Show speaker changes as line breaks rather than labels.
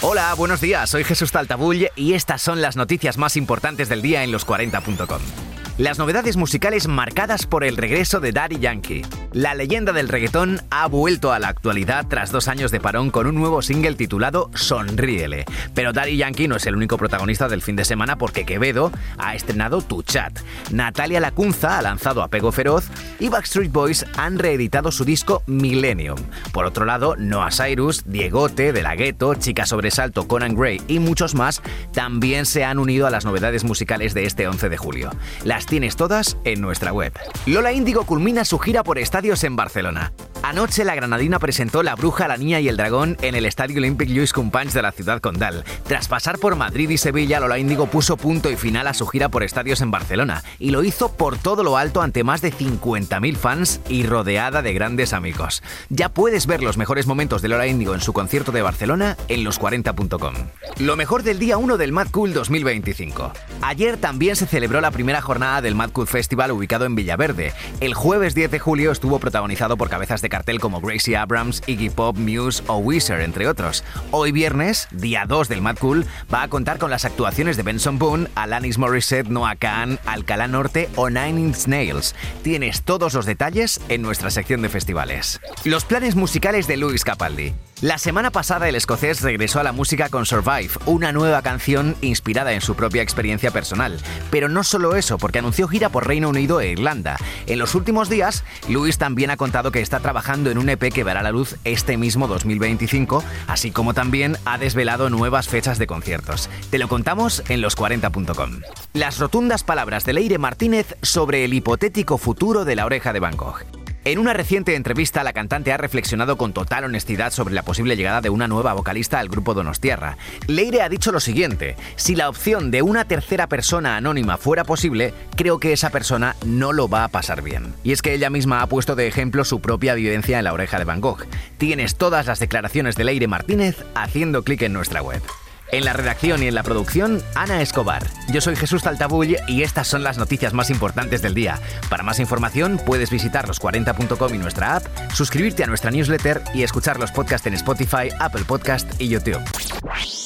Hola, buenos días, soy Jesús Taltabull y estas son las noticias más importantes del día en los40.com. Las novedades musicales marcadas por el regreso de Daddy Yankee. La leyenda del reggaetón ha vuelto a la actualidad tras 2 años de parón con un nuevo single titulado Sonríele. Pero Daddy Yankee no es el único protagonista del fin de semana porque Quevedo ha estrenado Tu Chat. Natalia Lacunza ha lanzado Apego Feroz y Backstreet Boys han reeditado su disco Millennium. Por otro lado, Noah Cyrus, Diegote, De La Ghetto, Chica Sobresalto, Conan Gray y muchos más también se han unido a las novedades musicales de este 11 de julio. Las tienes todas en nuestra web. Lola Índigo culmina su gira por estadios en Barcelona. Anoche la granadina presentó La Bruja, la Niña y el Dragón en el Estadio Olímpic Lluís Companys de la ciudad condal. Tras pasar por Madrid y Sevilla, Lola Índigo puso punto y final a su gira por estadios en Barcelona y lo hizo por todo lo alto ante más de 50.000 fans y rodeada de grandes amigos. Ya puedes ver los mejores momentos de Lola Índigo en su concierto de Barcelona en los40.com. Lo mejor del día 1 del Mad Cool 2025. Ayer también se celebró la primera jornada del Mad Cool Festival ubicado en Villaverde. El jueves 10 de julio estuvo protagonizado por cabezas de cartel como Gracie Abrams, Iggy Pop, Muse o Weezer, entre otros. Hoy viernes, día 2 del Mad Cool, va a contar con las actuaciones de Benson Boone, Alanis Morissette, Noah Kahan, Alcalá Norte o Nine Inch Nails. Tienes todos los detalles en nuestra sección de festivales. Los planes musicales de Lewis Capaldi. La semana pasada el escocés regresó a la música con Survive, una nueva canción inspirada en su propia experiencia personal. Pero no solo eso, porque anunció gira por Reino Unido e Irlanda. En los últimos días, Lewis también ha contado que está trabajando en un EP que verá la luz este mismo 2025, así como también ha desvelado nuevas fechas de conciertos. Te lo contamos en los40.com. Las rotundas palabras de Leire Martínez sobre el hipotético futuro de La Oreja de Van Gogh. En una reciente entrevista, la cantante ha reflexionado con total honestidad sobre la posible llegada de una nueva vocalista al grupo Donostiarra. Leire ha dicho lo siguiente: si la opción de una tercera persona anónima fuera posible, creo que esa persona no lo va a pasar bien. Y es que ella misma ha puesto de ejemplo su propia vivencia en La Oreja de Van Gogh. Tienes todas las declaraciones de Leire Martínez haciendo clic en nuestra web. En la redacción y en la producción, Ana Escobar. Yo soy Jesús Taltabull y estas son las noticias más importantes del día. Para más información puedes visitar los40.com y nuestra app, suscribirte a nuestra newsletter y escuchar los podcasts en Spotify, Apple Podcast y YouTube.